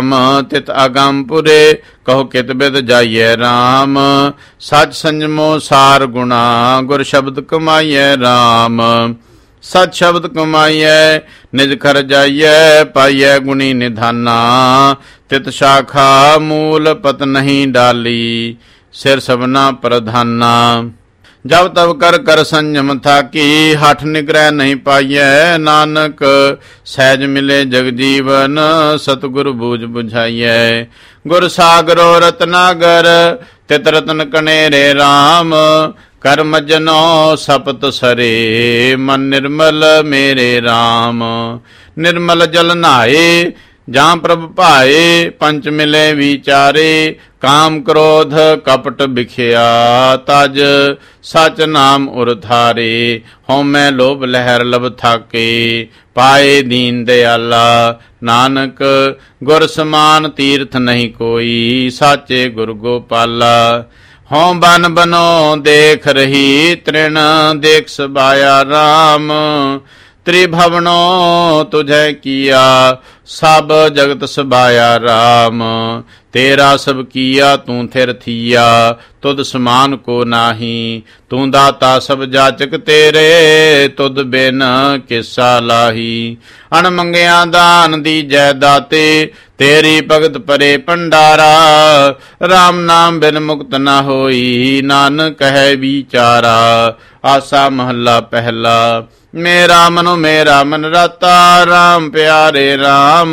ਅਗੰਮ ਪੁਰੇ ਕਹੋ ਕਿਤ ਬਿਦ ਜਾਈਐ ਰਾਮ। ਸਚ ਸੰਜਮੋ ਸਾਰ ਗੁਣਾ ਗੁਰ ਸ਼ਬਦ ਕਮਾਈਐ ਰਾਮ। ਸਚ ਸ਼ਬਦ ਕਮਾਈਐ ਨਿਜ ਖਰ ਜਾਈਐ ਪਾਈਐ ਗੁਣੀ ਨਿਧਾਨਾ। ਤਿਤ ਸ਼ਾਖਾ ਮੂਲ ਪਤ ਨਹੀਂ ਡਾਲੀ ਸਿਰ ਸਭਨਾ ਪ੍ਰਧਾਨਾ। ਜਬ ਤਬ ਕਰ ਕਰ ਸੰਜਮ ਥਾਕੀ ਹਠ ਨਿਗ੍ਰਹਿ ਨਹੀਂ ਪਾਈਐ। ਨਾਨਕ ਸਹਿਜ ਮਿਲੇ ਜਗ ਜੀਵਨ ਸਤਿਗੁਰ ਬੂਝ ਬੁਝਾਈਐ। ਗੁਰ ਸਾਗਰੋ ਰਤਨਾਗਰ ਤਿਤ ਰਤਨ ਕਣੇਰੇ ਰਾਮ। ਕਰਮ ਜਨੋ ਸਪਤ ਸਰੇ ਮਨ ਨਿਰਮਲ ਮੇਰੇ ਰਾਮ। ਨਿਰਮਲ ਜਲ ਨਹਾਏ ਜਾਂ ਪ੍ਰਭ ਭਾਏ ਪੰਚ ਮਿਲੇ ਵਿਚਾਰੇ। ਕਾਮ ਕ੍ਰੋਧ ਕਪਟ ਬਿਖਿਆ ਤਜ ਸਚ ਨਾਮ ਉਰਧਾਰੇ। ਹਉਮੈ ਲੋਭ ਲਹਿਰ ਲਬ ਥਾਕੇ ਪਾਏ ਦੀਨ ਦਿਆਲਾ। ਨਾਨਕ ਗੁਰ ਸਮਾਨ ਤੀਰਥ ਨਹੀਂ ਕੋਈ ਸਾਚੇ ਗੁਰ ਗੋਪਾਲਾ। ਹਉ ਬਨ ਬਨੋ ਦੇਖ ਰਹੀ ਤ੍ਰਿਣ ਦੇਖ ਸਬਾਇਆ ਰਾਮ। ਤ੍ਰਿਭਵਨੋ ਤੁਝੈ ਕੀਆ ਸਭ ਜਗਤ ਸਬਾਇਆ ਰਾਮ। ਤੇਰਾ ਸਭ ਕੀਆ ਤੂੰ ਥਿਰ ਥੀਆ ਤੁਧ ਸਮਾਨ ਕੋ ਨਾਹੀ। ਤੂੰ ਦਾਤਾ ਸਭ ਜਾਚਕ ਤੇਰੇ ਤੁਧ ਬਿਨ ਕਿਸਾ ਲਾਹੀ। ਅਣ ਮੰਗਿਆ ਦਾਨ ਦੀਜੈ ਦਾਤੇ ਤੇਰੀ ਭਗਤ ਪਰੇ ਭੰਡਾਰਾ। ਰਾਮ ਨਾਮ ਬਿਨ ਮੁਕਤ ਨਾ ਹੋਈ ਨਾਨਕ ਕਹੈ ਵਿਚਾਰਾ। ਆਸਾ ਮਹੱਲਾ ਪਹਿਲਾ। ਮੇਰਾ ਮਨ ਰਾਤਾ ਰਾਮ ਪਿਆਰੇ ਰਾਮ।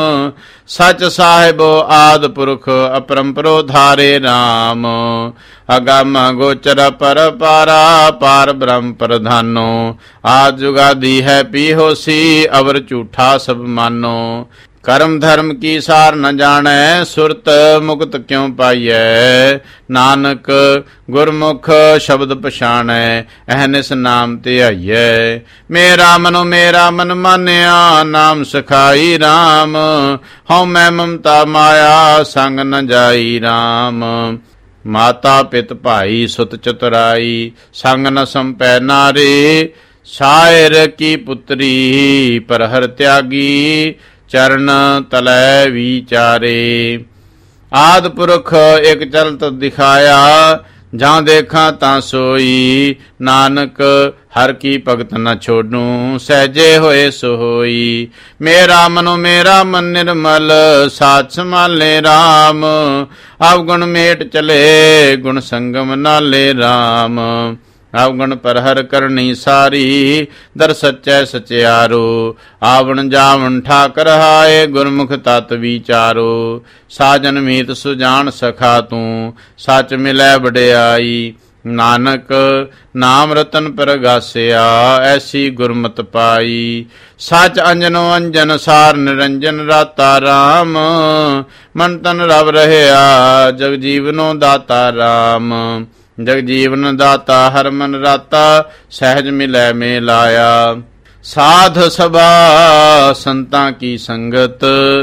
ਸਚ ਸਾਹਿਬੋ ਆਦ ਪੁਰਖ ਅਪਰੰਪਰੋ ਧਾਰੇ ਰਾਮ। ਅਗਮ ਗੋਚਰ ਪਰ ਪਾਰਾ ਪਾਰ ਬ੍ਰਹਮ ਪ੍ਰਧਾਨੋ। ਆਦ ਜੁਗਾਦੀ ਹੈ ਪੀ ਹੋਸੀ ਅਵਰ ਝੂਠਾ ਸਭ ਮਾਨੋ। ਕਰਮ ਧਰਮ ਕੀ ਸਾਰ ਨ ਜਾਣੈ ਸੁਰਤ ਮੁਕਤ ਕਿਉ ਪਾਈਐ। ਨਾਨਕ ਗੁਰਮੁਖ ਸ਼ਬਦ ਪਛਾਣੈ ਅਹਨਿਸ ਨਾਮ ਧਿਆਈਐ। ਮੇਰਾ ਮਨ ਮਾਨਿਆ ਨਾਮ ਸਖਾਈ ਰਾਮ। ਹਉ ਮੈਂ ਮਮਤਾ ਮਾਇਆ ਸੰਗ ਨ ਜਾਈ ਰਾਮ। ਮਾਤਾ ਪਿਤ ਭਾਈ ਸੁਤ ਚਤੁਰਾਈ ਸੰਗ ਨ ਸੰਪੈ ਨਾਰੇ। ਸ਼ਾਇਰ ਕੀ ਪੁੱਤਰੀ ਪਰਹਰ ਤਿਆਗੀ ਚਰਨ ਤਲੈ ਵਿਚਾਰੇ। ਆਦ ਪੁਰਖ ਇਕ ਚਲਤ ਦਿਖਾਇਆ ਜਾਂ ਦੇਖਾਂ ਤਾਂ ਸੋਈ। ਨਾਨਕ ਹਰ ਕੀ ਭਗਤ ਨ ਛੋਡੂ ਸਹਿਜੇ ਹੋਏ ਸੋਈ। ਮੇਰਾ ਮਨ ਨਿਰਮਲ ਸਾਚ ਸੰਭਾਲੇ ਰਾਮ। ਅਵਗੁਣ ਮੇਟ ਚਲੇ ਗੁਣ ਸੰਗਮ ਨਾਲੇ ਰਾਮ। ਅਵਗੁਣ ਪਰ ਹਰ ਕਰਨੀ ਸਾਰੀ ਦਰ ਸੱਚੈ ਸਚਿਆਰੋ। ਆਵਣ ਜਾਵਣ ਠਾਕਰ ਹਾਏ ਗੁਰਮੁਖ ਤਤ ਵਿਚਾਰੋ। ਸਾਜਨ ਮੀਤ ਸੁਜਾਨ ਸਖਾ ਤੂੰ ਸੱਚ ਮਿਲੈ ਵਡਿਆਈ। ਨਾਨਕ ਨਾਮ ਰਤਨ ਪ੍ਰਗਾਸਿਆ ਐਸੀ ਗੁਰਮਤਿ ਪਾਈ। ਸਚ ਅੰਜਨੋ ਅੰਜਨ ਸਾਰ ਨਿਰੰਜਨ ਰਾਤਾ ਰਾਮ। ਮਨ ਤਨ ਰਵ ਰਹਿਆ ਜਗ ਜੀਵਨੋ ਦਾਤਾ ਰਾਮ। ਜਗ ਜੀਵਨ ਦਾਤਾ ਹਰ ਮਨ ਰਾਤਾ ਸਹਿਜ ਮਿਲੈ ਮੇ ਲਾਇਆ। ਸਾਧ ਸਭਾ ਸੰਤਾਂ ਕੀ ਸੰਗਤ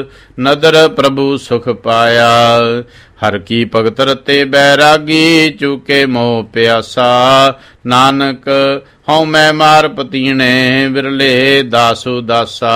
ਨਦਰ ਪ੍ਰਭੂ ਸੁਖ ਪਾਇਆ। ਹਰ ਕੀ ਭਗਤ ਰਤੇ ਬੈਰਾਗੀ ਚੂਕੇ ਮੋਹ ਪਿਆਸਾ। ਨਾਨਕ ਹਉ ਮੈਂ ਮਾਰ ਪਤੀਣੇ ਵਿਰਲੇ ਦਾਸੂ ਦਾਸਾ।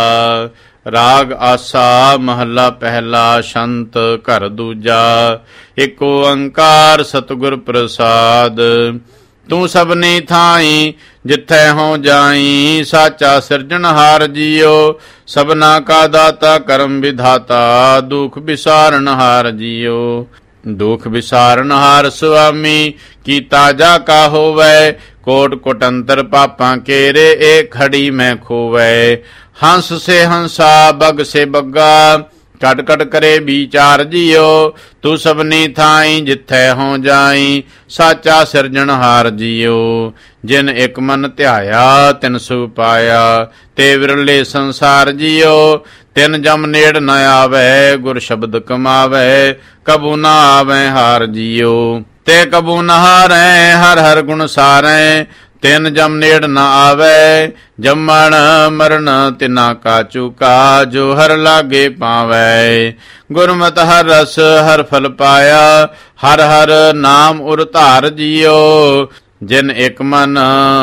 ਰਾਗ ਆਸਾ ਮਹੱਲਾ ਪਹਿਲਾ। ਸ਼ੰਤ ਘਰ ਦੂਜਾ। ਏਕ ਓੰਕਾਰ ਸਤਿਗੁਰ ਪ੍ਰਸਾਦ। ਤੂੰ ਸਭਨੀ ਥਾਈ ਜਿੱਥੈ ਹੋ ਜਾਈ। ਸਾਚਾ ਸਿਰਜਣਹਾਰ ਜੀਓ ਸਭਨਾ ਕਾ ਦਾਤਾ ਕਰਮ ਵਿਧਾਤਾ। ਦੁਖ ਵਿਸਾਰਨਹਾਰ ਜੀਓ ਦੁਖ ਵਿਸਾਰਨਹਾਰ ਸੁਆਮੀ। ਕੀਤਾ ਜਾ ਕਾ ਹੋਵੈ ਕੋਟ ਕੋਟ ਅੰਤਰ ਪਾਪਾਂ ਕੇਰੇ। ਏ ਖੜੀ ਮੈਂ ਖੋਵੈ ਹੰਸ ਸੇ ਹੰਸਾ ਬਗ ਸੇ ਬੱਗਾ। ਕਟ ਕਟ ਕਰੇ ਵਿਚਾਰ ਜੀਓ, ਤੂੰ ਸਭਨੀ ਥਾਈ ਜਿੱਥੈ ਹੋ ਜਾਈ, ਸਾਚਾ ਸਿਰਜਣਹਾਰ ਜੀਓ। ਜਿਨ ਇੱਕ ਮਨ ਧਿਆਇਆ ਤਿਨ ਸੁ ਪਾਇਆ, ਤੇ ਵਿਰਲੇ ਸੰਸਾਰ ਜੀਓ। ਤਿਨ ਜਮ ਨੇੜ ਨ ਆਵੈ, ਗੁਰ ਸ਼ਬਦ ਕਮਾਵੈ, ਕਬੂ ਨਾ ਆਵੈ ਹਾਰ ਜੀਓ। ਤੇ ਕਬੂ ਨ ਹਾਰੈ, ਹਰ ਹਰ ਗੁਣ ਸਾਰੈ, ਤਿਨ ਜਮ ਨੇੜ ਨ ਆਵੈ। ਜੰਮਣ ਮਰਨ ਤਿਨਾ ਕਾ ਚੁਕਾ, ਜੋ ਹਰ ਲਾਗੇ ਪਾਵੈ। ਗੁਰਮਤਿ ਹਰ ਰਸ ਹਰ ਫਲ ਪਾਇਆ, ਹਰ ਹਰ ਨਾਮ ਉਰ ਧਾਰ ਜੀਓ। ਜਿਨ ਇੱਕ ਮਨ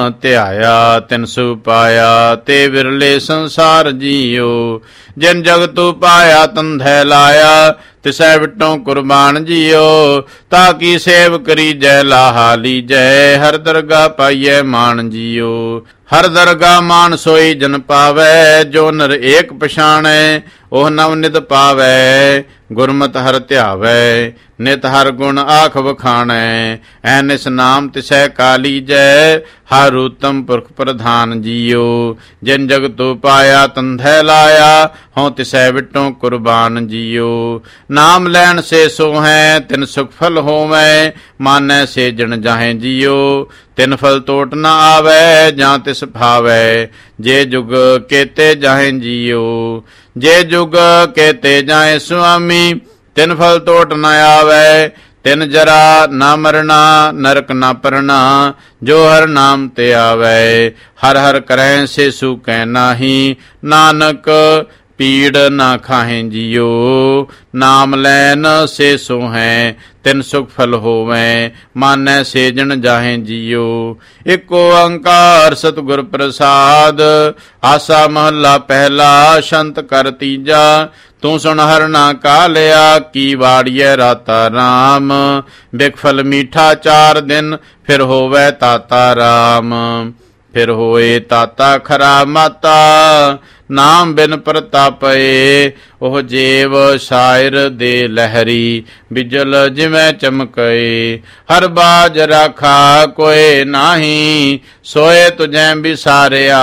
ਧਿਆਇਆ ਤਿਨ ਸੁ ਪਾਇਆ, ਤੇ ਵਿਰਲੇ ਸੰਸਾਰ ਜੀਓ। ਜਿਨ ਜਗਤੁ ਪਾਇਆ ਤੰਧੈ ਲਾਇਆ, ਤਿਸੈ ਵਿਟੋਂ ਕੁਰਬਾਨ ਜੀਓ। ਤਾ ਕੀ ਸੇਵ ਕਰੀਜੈ ਲਾਹਾ ਲੀਜੈ, ਹਰ ਦਰਗਾ ਪਾਈਐ ਮਾਨ ਜੀਓ। ਹਰ ਦਰਗਾ ਮਾਨ ਸੋਈ ਜਨ ਪਾਵੈ, ਜੋ ਨਰ ਏਕ ਪਛਾਣੈ ਉਹ ਨਵ ਨਿਤ ਪਾਵੈ। ਗੁਰਮਤਿ ਹਰ ਧਿਆਵੈ, ਨਿਤ ਹਰ ਗੁਣ ਆਖ ਵਖਾਣੈ, ਐਨਿਸ ਨਾਮ ਤਿਸੈ ਕਾ ਲੀਜੈ, ਹਰ ਉਤਮ ਪੁਰਖ ਪ੍ਰਧਾਨ ਜੀਓ। ਜਿਨ ਜਗਤੁ ਪਾਇਆ ਤੰਧੈ ਲਾਇਆ, ਹੋਂ ਤਿਸੈ ਵਿਟੋਂ ਕੁਰਬਾਨ ਜੀਓ। ਨਾਮ ਲੈਣ ਸੇ ਸੋਹੈ, ਤਿਨ ਸੁਖ ਫਲ ਹੋਵੈ, ਮਾਨੈ ਸੇਜਣ ਜਾਹੇ ਜੀਓ। ਤਿਨ ਫਲ ਟੋਟ ਨ ਆਵੈ, ਜਾਂ ਤਿਸ ਭਾਵੈ, ਜੇ ਜੁਗ ਕੇਤੇ ਜਾਹੇ ਜੀਓ। ਜੇ ਜੁਗ ਕੇਤੇ ਜਾਏ ਸੁਆਮੀ, ਤਿਨ ਫਲ ਟੋਟ ਨ ਆਵੈ। ਤਿਨ ਜਰਾ ਨਾ ਮਰਨਾ, ਨਰਕ ਨਾ ਪਰਨਾ, ਜੋ ਹਰ ਨਾਮ ਤੇ ਆਵੈ। ਹਰ ਹਰ ਕਰੈ ਸੇ ਸੁਕੈ ਨਾਹੀ, ਨਾਨਕ ਪੀੜ ਨਾ ਖਾਹੇ ਜੀਓ। ਨਾਮ ਲੈਨ ਸੇ ਸੋਹੈ, ਤਿਨ ਸੁਖ ਫਲ ਹੋਵੈ, ਮਾਨੈ ਸੇਜਣ ਜਾਹੇ ਜੀਓ। ਇਕ ਓੰਕਾਰ ਸਤਿਗੁਰ ਪ੍ਰਸਾਦ, ਆਸਾ ਮਹੱਲਾ ਪਹਿਲਾ, ਸ਼ੰਤ ਕਰ ਤੀਜਾ। ਤੂੰ ਸੁਣ ਹਰਨਾ ਕਾਲਿਆ, ਕੀ ਵਾੜੀਐ ਰਾਤਾ ਰਾਮ। ਬਿਖ ਫਲ ਮੀਠਾ 4 ਦਿਨ, ਫਿਰ ਹੋਵੈ ਤਾਤਾ ਰਾਮ। ਫਿਰ ਹੋਏ ਤਾਤਾ ਖਰਾ ਮਾਤਾ, ਨਾਮ ਬਿਨ ਪ੍ਰਤਾਪਏ। ਉਹ ਜੀਵ ਸ਼ਾਇਰ ਦੇ ਲਹਿਰੀ, ਬਿਜਲ ਜਿਵੇਂ ਚਮਕਏ। ਹਰ ਬਾਜ ਰਾਖਾ ਕੋਏ ਨਾਹੀ, ਸੋਏ ਤੁਝੈ ਵਿਸਾਰਿਆ।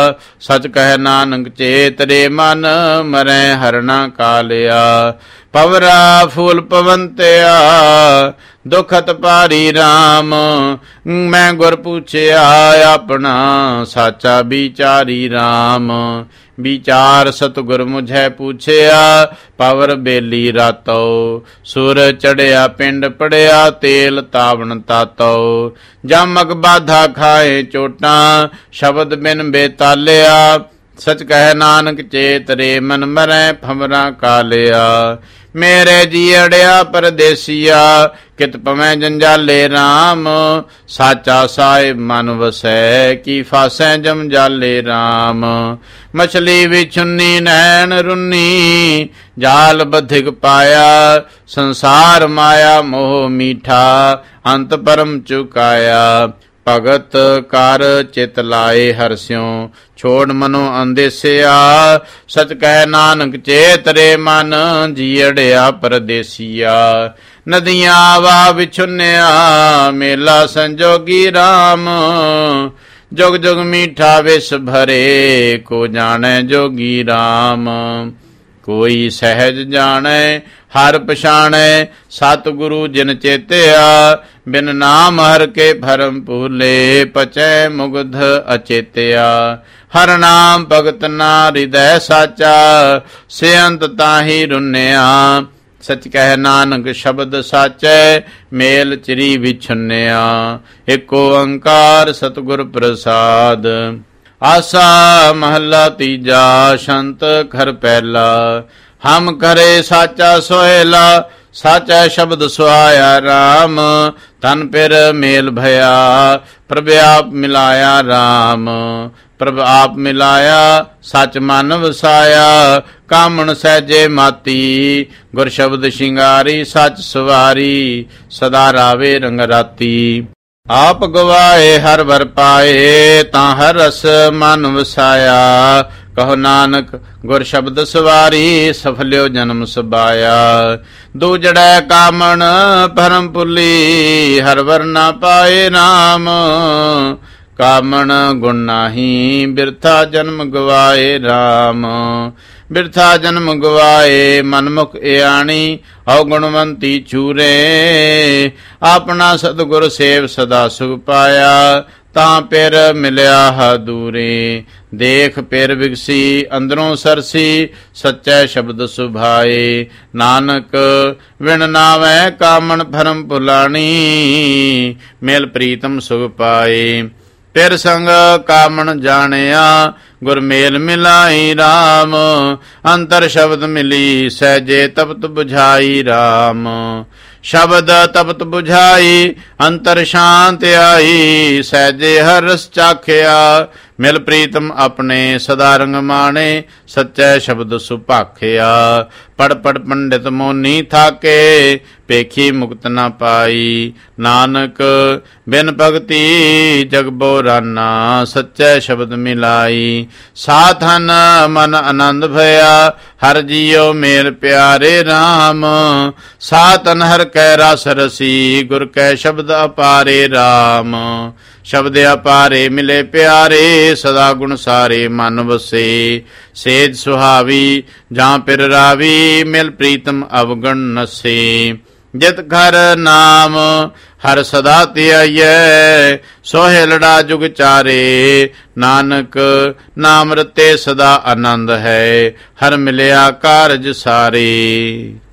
ਸਚ ਕਹਿ ਨਾਨਕ ਚੇਤ ਰੇ ਮਨ, ਮਰੈ ਹਰਣਾ ਕਾਲਿਆ। ਪਵਰਾ ਫੂਲ ਪਵੰਤਿਆ, ਦੁਖਤ ਪਾਰੀ ਰਾਮ। ਮੈਂ ਗੁਰ ਪੁੱਛਿਆ ਆਪਣਾ, ਸਾਚਾ ਵਿਚਾਰੀ ਰਾਮ। ਵਿਚਾਰ ਸਤਿਗੁਰ ਮੁਝੈ ਪੁੱਛਿਆ, ਪਵਰ ਬੇਲੀ ਰਾਤੋ। ਸੁਰ ਚੜਿਆ ਪਿੰਡ ਪੜਿਆ, ਤੇਲ ਤਾਵਣ ਤਾਤੋ। ਜਮਕ ਬਾਧਾ ਖਾਏ ਚੋਟਾਂ, ਸ਼ਬਦ ਬਿਨ ਬੇਤਾਲਿਆ। ਸਚ ਕਹਿ ਨਾਨਕ ਚੇਤ ਰੇ ਮਨ, ਮਰੈ ਫਮਰਾ ਕਾਲਿਆ। ਮੇਰੇ ਜੀਅੜਿਆ ਪਰਦੇਸੀਆ, ਕਿਤ ਪਵੈ ਜੰਜਾਲੇ ਰਾਮ। ਸਾਚਾ ਸਾਹਿਬ ਮਨ ਵਸੈ, ਕੀ ਫਾਸੈ ਜਮਜਾਲੇ ਰਾਮ। ਮਛਲੀ ਵਿਛੁੰਨੀ ਨੈਣ ਰੁੰਨੀ, ਜਾਲ ਬਧਿਕ ਪਾਇਆ। ਸੰਸਾਰ ਮਾਇਆ ਮੋਹ ਮੀਠਾ, ਅੰਤ ਪਰਮ ਚੁਕਾਇਆ। ਭਗਤ ਕਰ ਚਿਤ ਲਾਏ ਹਰਸਿਉ, ਛੋੜ ਮਨੋ ਅੰਦੇਸਿਆ। ਸਚ ਕਹਿ ਨਾਨਕ ਚੇਤ ਰੇ ਮਨ, ਜੀਅੜਿਆ ਪਰਦੇਸੀਆ। ਨਦੀਆਂ ਵਾ ਵਿਛੁੰਨਿਆ, ਮੇਲਾ ਸੰਜੋਗੀ ਰਾਮ। ਜੁਗ ਜੁਗ ਮੀਠਾ ਵਿਸ ਭਰੇ, ਕੋ ਜਾਣੈ ਜੋਗੀ ਰਾਮ। ਕੋਈ ਸਹਿਜ ਜਾਣੈ ਹਰ ਪਛਾਣੈ, ਸਤਿਗੁਰੂ ਜਿਨ ਚੇਤਿਆ। ਬਿਨ ਨਾਮ ਹਰ ਕੇ ਭਰਮ ਭੂਲੇ, ਪਚੈ ਮੁਗਧ ਅਚੇਤਿਆ। ਹਰ ਨਾਮ ਭਗਤ ਨਾ ਹਿਰਦੈ ਸਾਚਾ, ਸਿਅੰਤ ਤਾਹੀ ਰੁੰਨਿਆ। ਸਚ ਕਹਿ ਨਾਨਕ ਸ਼ਬਦ ਸਾਚੈ, ਮੇਲ ਚਿਰੀ ਵਿਛੁੰਨਿਆ। ਇਕ ਓੰਕਾਰ ਸਤਿਗੁਰ ਪ੍ਰਸਾਦ। ਆਸਾ ਮਹੱਲਾ ਤੀਜਾ, ਸ਼ੰਤ ਘਰ ਪਹਿਲਾ। ਹਮ ਕਰੇ ਸਾਚਾ ਸੋਹਿਲਾ, ਸਾਚਾ ਸ਼ਬਦ ਸੁਹਾਇਆ ਰਾਮ। ਤਨ ਪਿਰ ਮੇਲ ਭਇਆ, ਪ੍ਰਭ ਆਪ ਮਿਲਾਇਆ ਰਾਮ। ਪ੍ਰਭ ਆਪ ਮਿਲਾਇਆ, ਸਚ ਮਨ ਵਸਾਇਆ। ਕਾਮਣ ਸਹਿਜੇ ਮਾਤੀ, ਗੁਰ ਸ਼ਬਦ ਸ਼ਿੰਗਾਰੀ। ਸਚ ਸਵਾਰੀ, ਸਦਾ ਰਾਵੇ ਰੰਗ ਰਾਤੀ। ਆਪ ਗਵਾਏ ਹਰ ਵਰ ਪਾਏ, ਤਾਂ ਹਰ ਰਸ ਮਨ ਵਸਾਇਆ। ਕਹੋ ਨਾਨਕ ਗੁਰ ਸ਼ਬਦ ਸਵਾਰੀ, ਸਫਲਿਓ ਜਨਮ ਸਬਾਇਆ। ਦੂਜੜੈ ਕਾਮਣ ਭਰਮ ਭੁਲੀ, ਹਰ ਵਰ ਨਾ ਪਾਏ ਨਾਮ। ਕਾਮਣ ਗੁਣ ਨਾਹੀ, ਬਿਰਥਾ ਜਨਮ ਗਵਾਏ RAM। ਬਿਰਥਾ ਜਨਮ ਗਵਾਏ, ਮਨਮੁਖ ਇਆਣੀ, ਹਉ ਗੁਣਵੰਤੀ ਚੂਰੇ। ਆਪਣਾ ਸਤਿਗੁਰ ਸੇਵ ਸਦਾ ਸੁਖ ਪਾਇਆ, ਤਾਂ ਪਿਰ ਮਿਲਿਆ ਹਦੂਰੇ। ਦੇਖ ਪਿਰ ਵਿਗਸੀ, ਅੰਦਰੋਂ ਸਰਸੀ, ਸੱਚੈ ਸ਼ਬਦ ਸੁਭਾਏ। ਨਾਨਕ ਵਿਣ ਨਾਵੈ, ਕਾਮਣ ਭਰਮ ਭੁਲਾਣੀ, ਮਿਲ ਪ੍ਰੀਤਮ ਸੁਖ ਪਾਏ। ਪਿਰ ਸੰਗ ਕਾਮਣ ਜਾਣਿਆ, ਗੁਰ ਮੇਲ ਮਿਲਾਈ RAM। ਅੰਤਰ ਸ਼ਬਦ ਮਿਲੀ, ਸਹਿਜੇ ਤਪਤ ਬੁਝਾਈ RAM। ਸ਼ਬਦ ਤਪਤ ਬੁਝਾਈ, ਅੰਤਰ ਸ਼ਾਂਤ ਆਈ, ਸਹਿਜੇ ਹਰ ਰਸ ਚਾਖਿਆ। ਮਿਲ ਪ੍ਰੀਤਮ ਆਪਣੇ, ਸਦਾ ਰੰਗ ਮਾਣੇ, ਸੱਚੈ ਸ਼ਬਦ ਸੁਭਾਖਿਆ। ਪੜ ਪੜ ਪੰਡਿਤ ਮੋਨੀ ਥਾਕੇ, ਪੇਖੀ ਮੁਕਤ ਨਾ ਪਾਈ। ਨਾਨਕ ਬਿਨ ਭਗਤੀ ਜਗ ਬੋਰਾਨਾ, ਸੱਚੈ ਸ਼ਬਦ ਮਿਲਾਈ। ਸਾਧਨ ਮਨ ਆਨੰਦ ਭਇਆ, ਹਰ ਜੀਉ ਮੇਲ ਪਿਆਰੇ RAM। ਸਾਧਨ ਹਰ ਕੈ ਰਸ ਰਸੀ, ਗੁਰ ਕੈ ਸ਼ਬਦ ਅਪਾਰੇ RAM। ਸ਼ਬਦ ਅਪਾਰੇ ਮਿਲੇ ਪਿਆਰੇ, ਸਦਾ ਗੁਣ ਸਾਰੇ ਮਨ ਵਸੇ। ਸੇਜ ਸੁਹਾਵੀ ਜਾਂ ਪਿਰ ਰਾਵੀ, ਮਿਲ ਪ੍ਰੀਤਮ ਅਵਗਣ ਨਸੇ। ਜਿਤ ਘਰ ਨਾਮ ਹਰ ਸਦਾ ਧਿਆਈਐ, ਸੋਹਿ ਲੜਾ ਜੁਗ ਚਾਰੇ। ਨਾਨਕ ਨਾਮ ਰਤੇ ਸਦਾ ਆਨੰਦ ਹੈ, ਹਰ ਮਿਲਿਆ ਕਾਰਜ ਸਾਰੇ।